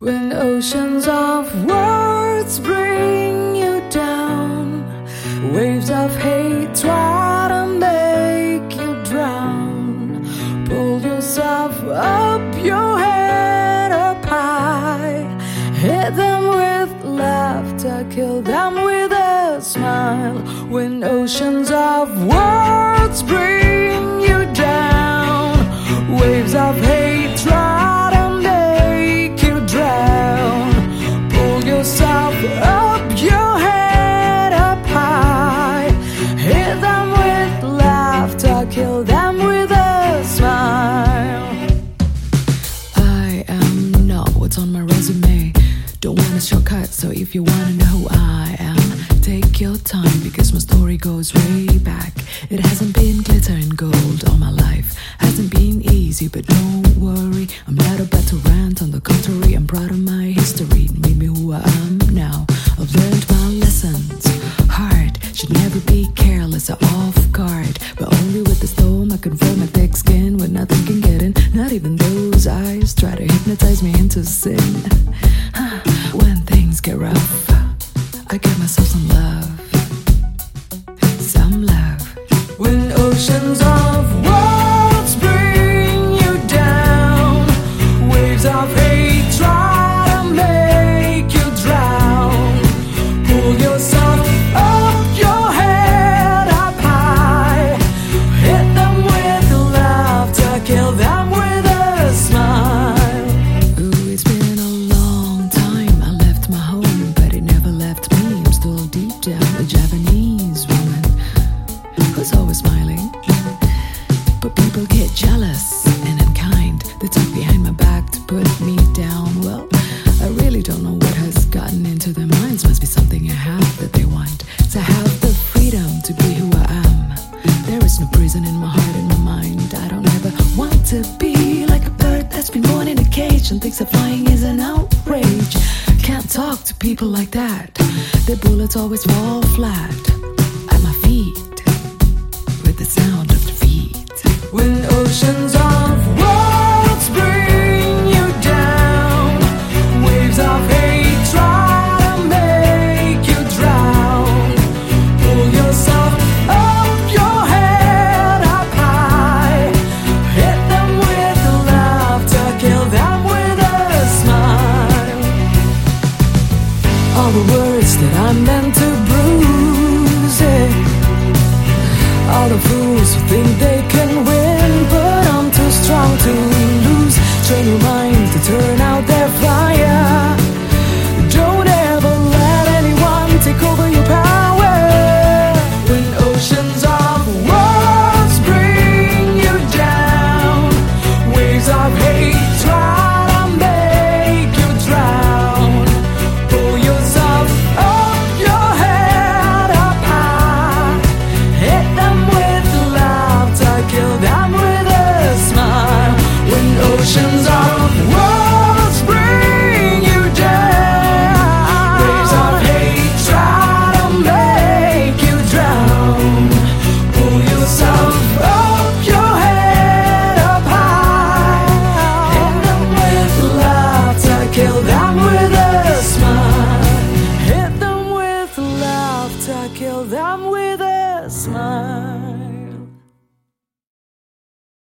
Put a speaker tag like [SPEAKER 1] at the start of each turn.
[SPEAKER 1] When oceans of words bring you down, waves of hate try to make you drown. Pull yourself up, your head up high. Hit them with laughter, kill them with a smile. When oceans of words bring you down, waves of hate try to make you drown. Pull yourself up, your head up high. Hit them with laughter, kill them with a smile. I am not what's on my resume. Don't want a shortcut, so if you wanna know who I am, take your time, because my story goes way back. It hasn't been glitter and gold all my life. Hasn't been easy, but don't worry, I'm not about to rant. On the contrary, I'm proud of my history. It made me who I am now. I've learned my lessons. Heart should never be careless or off guard, but only with the storm I confirm my thick skin when nothing can get in. Not even those eyes try to hypnotize me into sin. When things get rough, I give myself some love. Some love. When oceans of words bring you down, waves of hate try to make you drown. Pull yourself up, your head up high. Hit them with laughter, kill them with a smile. Ooh, it's been a long time. I left my home, but it never left me. I'm still deep down a Japanese woman who's always smiling. But people get jealous and unkind. They talk behind my back to put me down. Well, I really don't know what has gotten into their minds. Must be something I have that they want. To have the freedom to be who I am. There is no prison in my heart and my mind. I don't ever want to be like a bird that's been born in a cage and thinks that flying is an outrage. Can't talk to people like that. Their bullets always fall flat at my feet, with the sound of defeat. When oceans of words bring you down, waves of hate try to make you drown. Pull yourself up, your head up high. Hit them with laughter, kill them with a smile. All the words that I meant to bruise, all the fools who think they can win, but I'm too strong to lose. Train your mind